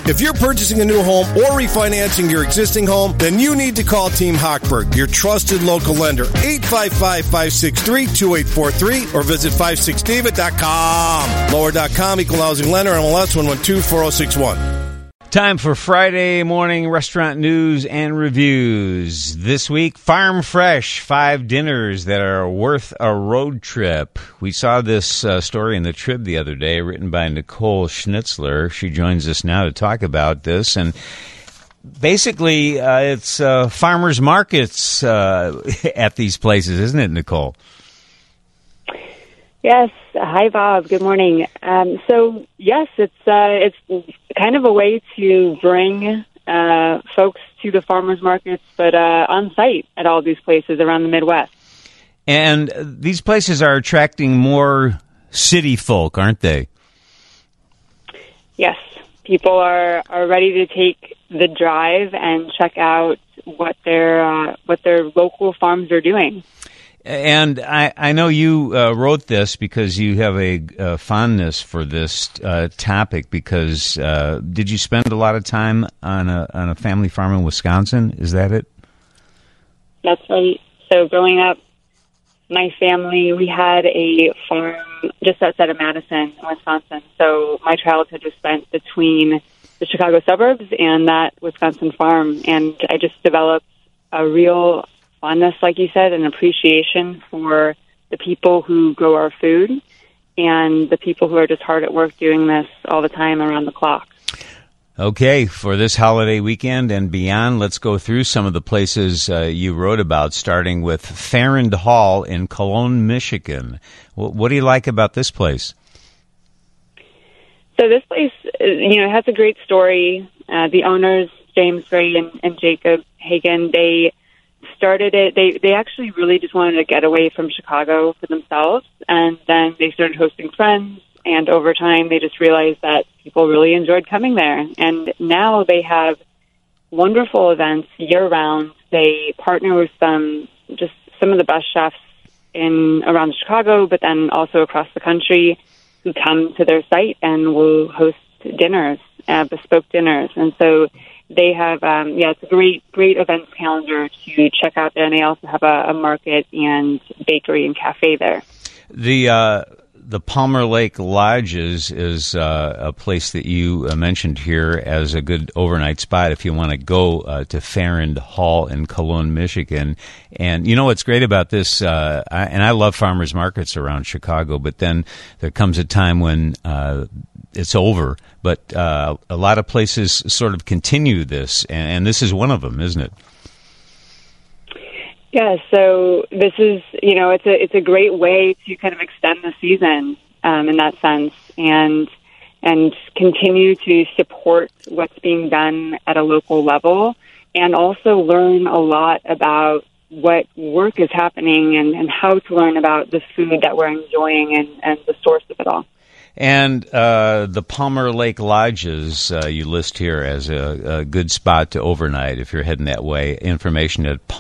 If you're purchasing a new home or refinancing your existing home, then you need to call Team Hochberg, your trusted local lender. 855-563-2843 or visit 56david.com. Lower.com, equal housing lender, MLS 1124061. Time for Friday morning restaurant news and reviews. This week, Farm Fresh, 5 dinners that are worth a road trip. We saw this story in the Trib the other day, written by Nicole Schnitzler. She joins us now to talk about this. And basically, it's farmers markets at these places, isn't it, Nicole? Yes. Hi, Bob. Good morning. So, yes, it's kind of a way to bring folks to the farmers markets, but on site at all these places around the Midwest. And these places are attracting more city folk, aren't they? Yes. People are ready to take the drive and check out what their local farms are doing. And I know you wrote this because you have a fondness for this topic. Because did you spend a lot of time on a family farm in Wisconsin? Is that it? That's right. So growing up, my family, we had a farm just outside of Madison, Wisconsin. So my childhood was spent between the Chicago suburbs and that Wisconsin farm, and I just developed a real fondness, like you said, and appreciation for the people who grow our food and the people who are just hard at work doing this all the time around the clock. Okay, for this holiday weekend and beyond, let's go through some of the places you wrote about, starting with Farrand Hall in Cologne, Michigan. What do you like about this place? So this place, has a great story. The owners, James Gray and Jacob Hagen, they started it. They actually really just wanted to get away from Chicago for themselves, and then they started hosting friends, and over time they just realized that people really enjoyed coming there. And now they have wonderful events year-round. They partner with some of the best chefs around Chicago, but then also across the country, who come to their site and will host dinners, bespoke dinners. And so they have, it's a great events calendar to check out there, and they also have a market and bakery and cafe there. The Palmer Lake Lodges is a place that you mentioned here as a good overnight spot if you want to go to Farrand Hall in Cologne, Michigan. And you know what's great about this, I love farmers markets around Chicago, but then there comes a time when it's over. But a lot of places sort of continue this, and this is one of them, isn't it? Yeah, so this is, it's a great way to kind of extend the season in that sense, and continue to support what's being done at a local level, and also learn a lot about what work is happening and how to learn about the food that we're enjoying and the source of it all. And the Palmer Lake Lodges you list here as a good spot to overnight if you're heading that way. Information at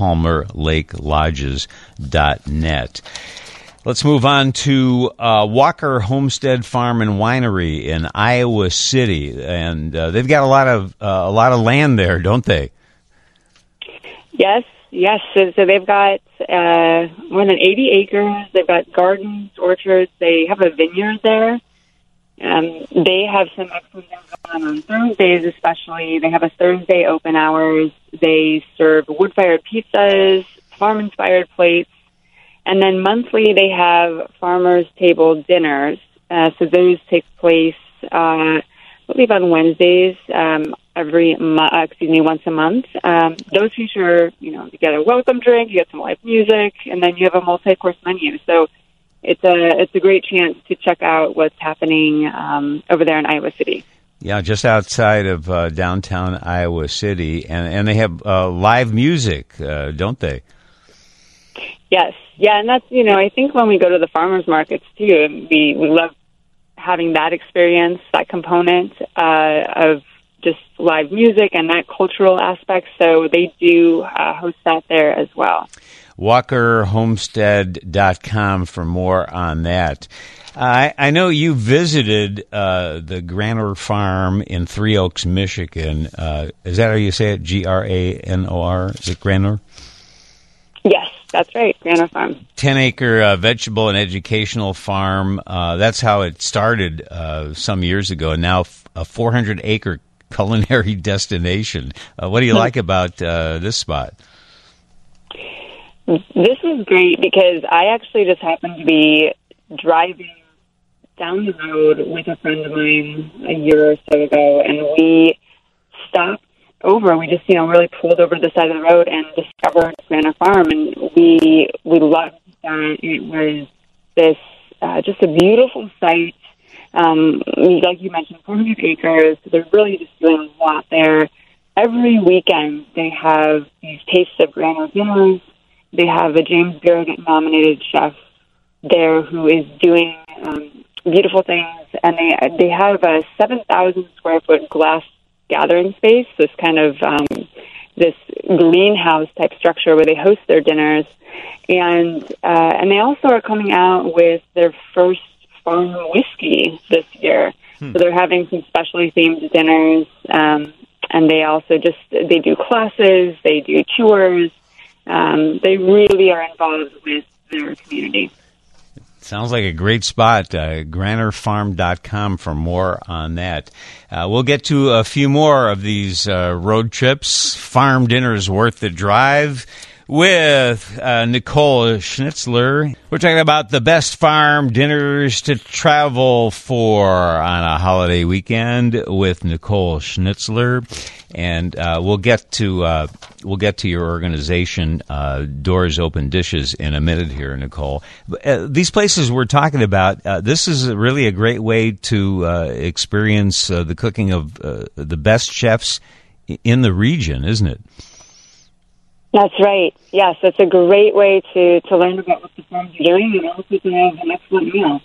palmerlakelodges.net. Let's move on to Walker Homestead Farm and Winery in Iowa City, and they've got a lot of land there, don't they? Yes. So they've got more than 80 acres. They've got gardens, orchards. They have a vineyard there. They have some excellent things going on Thursdays, especially. They have a Thursday open hours. They serve wood-fired pizzas, farm-inspired plates, and then monthly they have farmers' table dinners. So those take place, I believe, on Wednesdays once a month. Those feature, you get a welcome drink, you get some live music, and then you have a multi-course menu. So it's a great chance to check out what's happening over there in Iowa City. Yeah, just outside of downtown Iowa City, and they have live music, don't they? Yes, yeah, and that's I think when we go to the farmers markets too, we love having that experience, that component of just live music and that cultural aspect. So they do host that there as well. WalkerHomestead.com for more on that. I know you visited the Granor Farm in Three Oaks, Michigan. Is that how you say it? Granor? Is it Granor? Yes, that's right, Granor Farm. 10-acre vegetable and educational farm. That's how it started some years ago, and now a 400-acre culinary destination. What do you like about this spot? This is great because I actually just happened to be driving down the road with a friend of mine a year or so ago, and we stopped over. We just, really pulled over the side of the road and discovered Granor Farm, and we loved that. It was this just a beautiful site. Like you mentioned, 400 acres. So they're really just doing a lot there. Every weekend they have these Taste of Granor dinners. They have a James Beard nominated chef there who is doing beautiful things, and they have a 7,000 square foot glass gathering space, this kind of this greenhouse type structure where they host their dinners, and they also are coming out with their first farm whiskey this year. So they're having some specially themed dinners, and they also they do classes, they do tours. They really are involved with their community. Sounds like a great spot. GranorFarm.com for more on that. We'll get to a few more of these road trips. Farm dinners worth the drive with Nicole Schnitzler. We're talking about the best farm dinners to travel for on a holiday weekend with Nicole Schnitzler. And we'll get to your organization, Doors Open Dishes, in a minute here, Nicole. These places we're talking about, this is really a great way to experience the cooking of the best chefs in the region, isn't it? That's right. Yes, it's a great way to learn about what the farms are doing and also to have an excellent meal.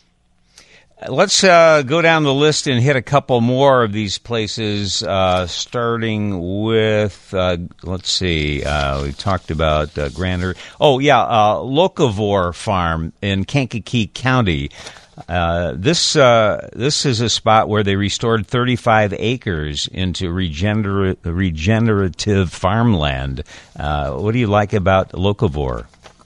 Let's go down the list and hit a couple more of these places, starting with, let's see, we talked about Granor. Oh, yeah, Locavore Farm in Kankakee County. This is a spot where they restored 35 acres into regenerative farmland. What do you like about Locavore?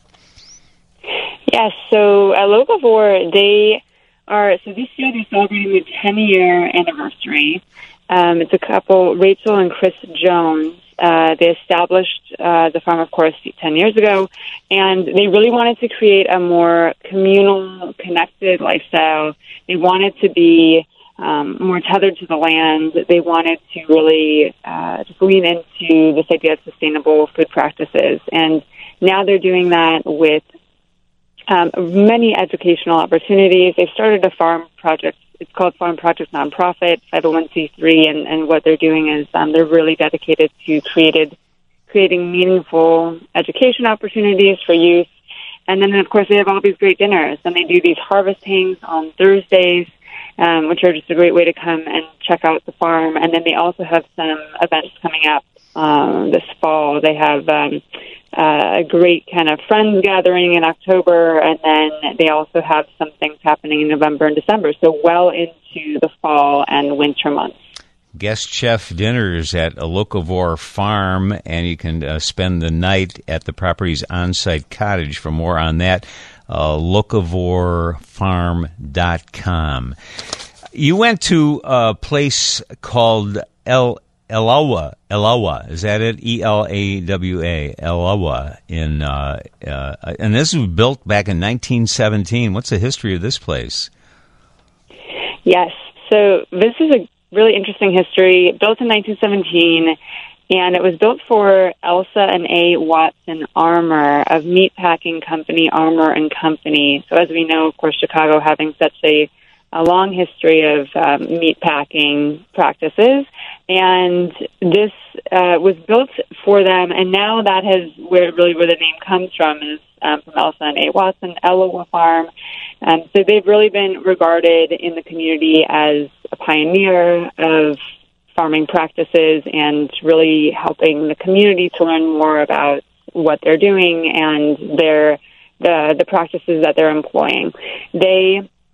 Yes, so at Locavore, so this year they're celebrating the 10-year anniversary. It's a couple, Rachel and Chris Jones. They established the farm, of course, 10 years ago, and they really wanted to create a more communal, connected lifestyle. They wanted to be more tethered to the land. They wanted to really just lean into this idea of sustainable food practices, and now they're doing that with many educational opportunities. They've started a farm project. It's called Farm Project Nonprofit, 501c3, and what they're doing is they're really dedicated to creating meaningful education opportunities for youth. And then, of course, they have all these great dinners, and they do these harvest hangs on Thursdays, which are just a great way to come and check out the farm. And then they also have some events coming up this fall. They have a great kind of friends gathering in October, and then they also have some things happening in November and December, so well into the fall and winter months. Guest chef dinners at a Locavore Farm, and you can spend the night at the property's on-site cottage. For more on that, locavorefarm.com. You went to a place called Elawa, is that it? Elawa, Elawa, and this was built back in 1917. What's the history of this place? Yes, so this is a really interesting history. Built in 1917, and it was built for Elsa and A. Watson Armour of meatpacking company Armour and Company. So as we know, of course, Chicago having such a long history of meatpacking practices, and this was built for them, and now that has where the name comes from is from Elsa and A. Watson, Elawa Farm. So they've really been regarded in the community as a pioneer of farming practices and really helping the community to learn more about what they're doing and the practices that they're employing. They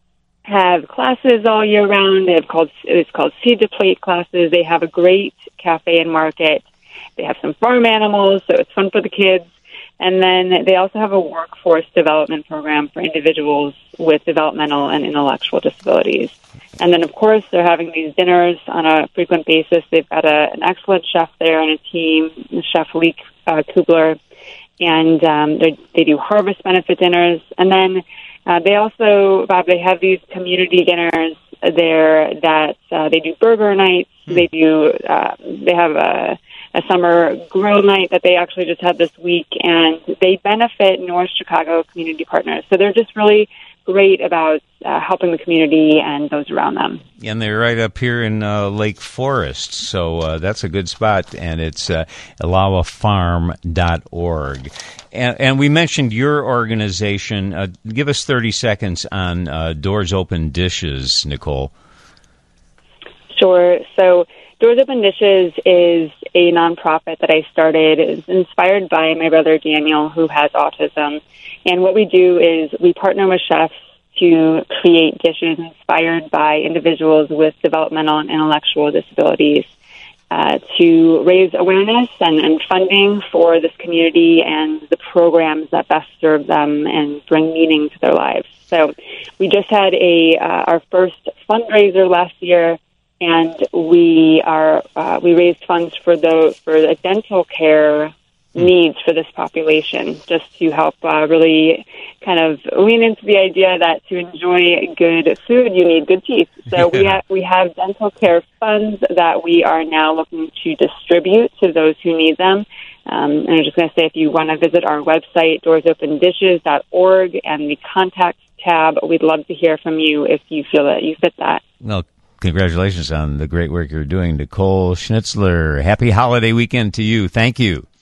have classes all year round. It's called Seed to Plate classes. They have a great cafe and market. They have some farm animals, so it's fun for the kids. And then they also have a workforce development program for individuals with developmental and intellectual disabilities. And then, of course, they're having these dinners on a frequent basis. They've got an excellent chef there and a team, Chef Lee Kubler, and they do harvest benefit dinners. And then they also, Bob, they have these community dinners there that they do burger nights. They have a summer grill night that they actually just had this week, and they benefit North Chicago community partners. So they're just really great about helping the community and those around them. And they're right up here in Lake Forest, so that's a good spot, and it's ilawafarm.org. And we mentioned your organization. Give us 30 seconds on Doors Open Dishes, Nicole. Sure. So Doors Open Dishes is a nonprofit that I started. It's inspired by my brother Daniel, who has autism. And what we do is we partner with chefs to create dishes inspired by individuals with developmental and intellectual disabilities to raise awareness and funding for this community and the programs that best serve them and bring meaning to their lives. So we just had our first fundraiser last year, and we raised funds for the dental care needs for this population, just to help really kind of lean into the idea that to enjoy good food, you need good teeth. So we have dental care funds that we are now looking to distribute to those who need them. And I'm just going to say, if you want to visit our website, doorsopendishes.org, and the contact tab, we'd love to hear from you if you feel that you fit that. Well, congratulations on the great work you're doing, Nicole Schnitzler. Happy holiday weekend to you. Thank you.